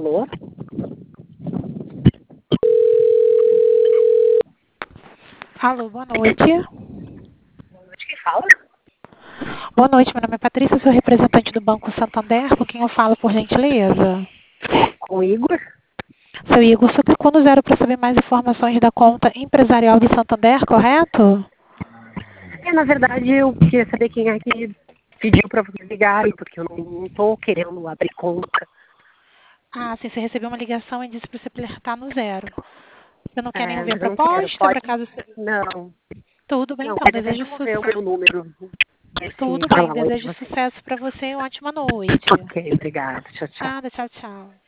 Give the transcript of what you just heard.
Alô? Alô, boa noite. De quem fala? Boa noite, meu nome é Patrícia, sou representante do Banco Santander, com quem eu falo, por gentileza? Com o Igor? Seu Igor, só clicou no zero para saber mais informações da conta empresarial do Santander, correto? Na verdade, eu queria saber quem é que pediu para vocês ligarem, porque eu não estou querendo abrir conta. Ah, sim, você recebeu uma ligação e disse para você apertar no zero. Você não quer nem ouvir a Mas eu não quero. proposta, por Pode? acaso... Não. Tudo bem, Não, então, pode até desejo remover o meu sucesso. número desse Tudo bem, ramal aí de desejo vocês. sucesso para você e uma ótima noite. Ok, obrigada. Tchau, tchau. Nada, tchau, tchau.